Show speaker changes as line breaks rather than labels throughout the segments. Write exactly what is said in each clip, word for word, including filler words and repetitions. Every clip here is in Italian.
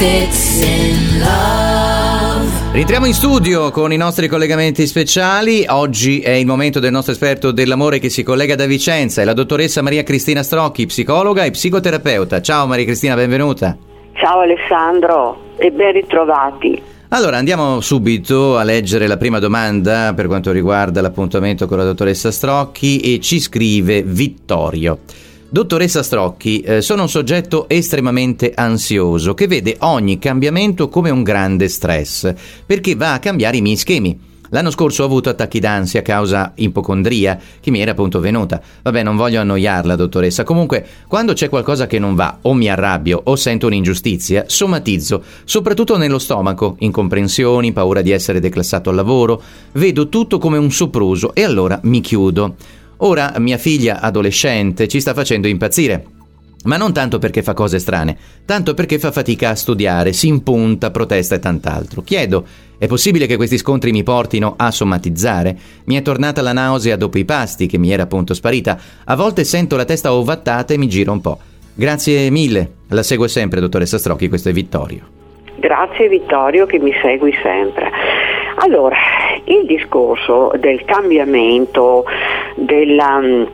Fits in Love.
Rientriamo in studio con i nostri collegamenti speciali. Oggi è il momento del nostro esperto dell'amore che si collega da Vicenza, è la dottoressa Maria Cristina Strocchi, psicologa e psicoterapeuta. Ciao Maria Cristina, benvenuta.
Ciao Alessandro e ben ritrovati.
Allora, andiamo subito a leggere la prima domanda per quanto riguarda l'appuntamento con la dottoressa Strocchi, e ci scrive Vittorio. Dottoressa Strocchi, eh, sono un soggetto estremamente ansioso che vede ogni cambiamento come un grande stress, perché va a cambiare i miei schemi. L'anno scorso ho avuto attacchi d'ansia a causa ipocondria che mi era appunto venuta. Vabbè, non voglio annoiarla, dottoressa. Comunque, quando c'è qualcosa che non va, o mi arrabbio o sento un'ingiustizia, somatizzo, soprattutto nello stomaco, incomprensioni, paura di essere declassato al lavoro, vedo tutto come un sopruso e allora mi chiudo. Ora mia figlia adolescente ci sta facendo impazzire, ma non tanto perché fa cose strane, tanto perché fa fatica a studiare, si impunta, protesta e tant'altro. Chiedo, è possibile che questi scontri mi portino a somatizzare? Mi è tornata la nausea dopo i pasti, che mi era appunto sparita. A volte sento la testa ovattata e mi gira un po'. Grazie mille, la seguo sempre, dottoressa Strocchi, questo è Vittorio.
Grazie Vittorio che mi segui sempre. Allora, il discorso del cambiamento, della mh,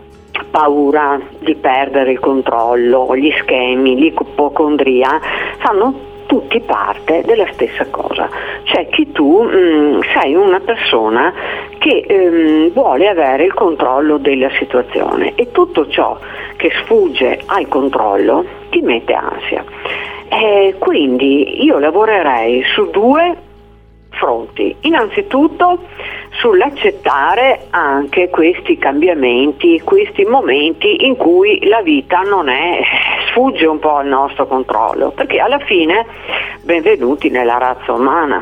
paura di perdere il controllo, gli schemi, l'ipocondria, fanno tutti parte della stessa cosa. Cioè che tu mh, sei una persona che mh, vuole avere il controllo della situazione e tutto ciò che sfugge al controllo ti mette ansia. E quindi io lavorerei su due fronti. Innanzitutto sull'accettare anche questi cambiamenti, questi momenti in cui la vita non è, sfugge un po' al nostro controllo, perché alla fine benvenuti nella razza umana.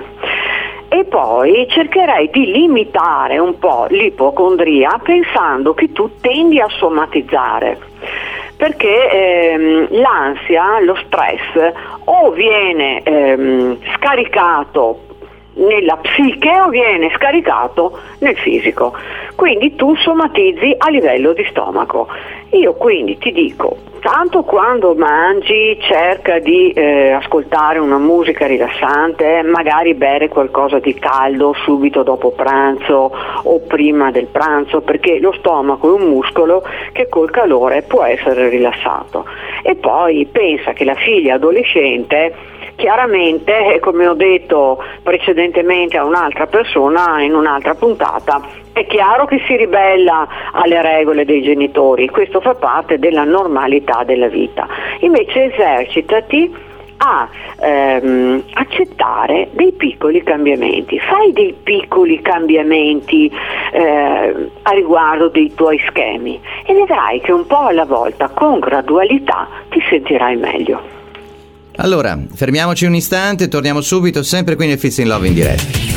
E poi cercherei di limitare un po' l'ipocondria pensando che tu tendi a somatizzare, perché ehm, l'ansia, lo stress o viene ehm, scaricato nella psiche o viene scaricato nel fisico, quindi tu somatizzi a livello di stomaco. Io quindi ti dico, tanto quando mangi cerca di eh, ascoltare una musica rilassante, magari bere qualcosa di caldo subito dopo pranzo o prima del pranzo, perché lo stomaco è un muscolo che col calore può essere rilassato. E poi pensa che la figlia adolescente chiaramente, come ho detto precedentemente a un'altra persona in un'altra puntata, è chiaro che si ribella alle regole dei genitori, questo fa parte della normalità della vita. Invece esercitati a ehm, accettare dei piccoli cambiamenti, fai dei piccoli cambiamenti eh, a riguardo dei tuoi schemi e vedrai che un po' alla volta, con gradualità, ti sentirai meglio.
Allora, fermiamoci un istante, torniamo subito, sempre qui nel Fits in Love in diretta.